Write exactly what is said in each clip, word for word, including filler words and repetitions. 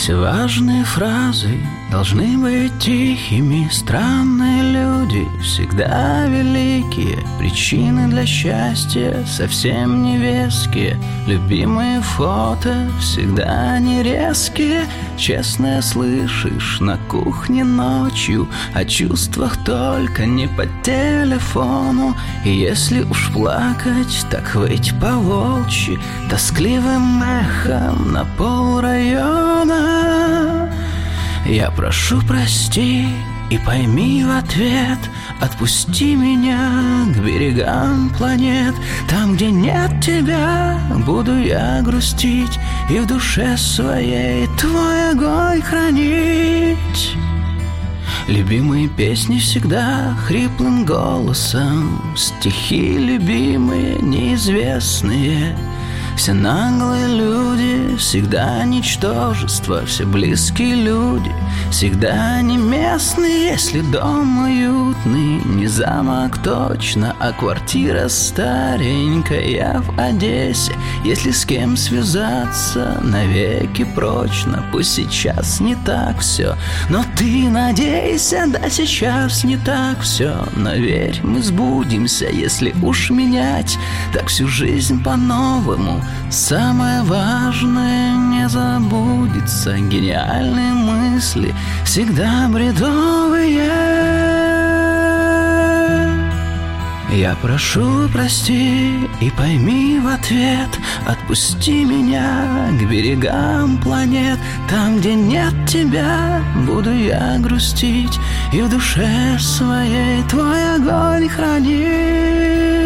Все важные фразы должны быть тихими. Странные люди всегда великие. Причины для счастья совсем не веские. Любимые фото всегда не резкие. Честно слышишь на кухне ночью о чувствах только не по телефону. И если уж плакать, так выть по-волчьи, тоскливым эхом на полрайона. Я прошу, прости и пойми в ответ, отпусти меня к берегам планет. Там, где нет тебя, буду я грустить и в душе своей твой огонь хранить. Любимые песни всегда хриплым голосом, стихи любимые, неизвестные. Все наглые люди всегда ничтожество. Все близкие люди всегда не местные. Если дом уютный, не замок точно, а квартира старенькая в Одессе. Если с кем связаться навеки прочно, пусть сейчас не так все, но ты надейся, да сейчас не так все. Но верь, мы сбудемся, если уж менять, так всю жизнь по-новому. Самое важное не забудется. Гениальные мысли всегда бредовые. Я прошу, прости и пойми в ответ, отпусти меня к берегам планет. Там, где нет тебя, буду я грустить и в душе своей твой огонь хранить.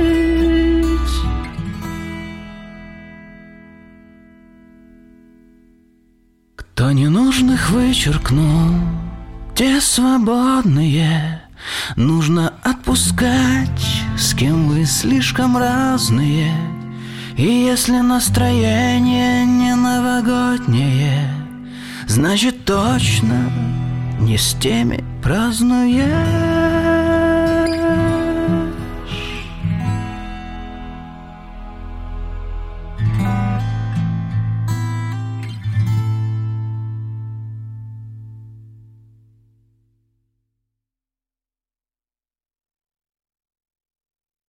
Кто ненужных вычеркнул, те свободные. Нужно отпускать, с кем вы слишком разные. И если настроение не новогоднее, значит точно не с теми празднуем.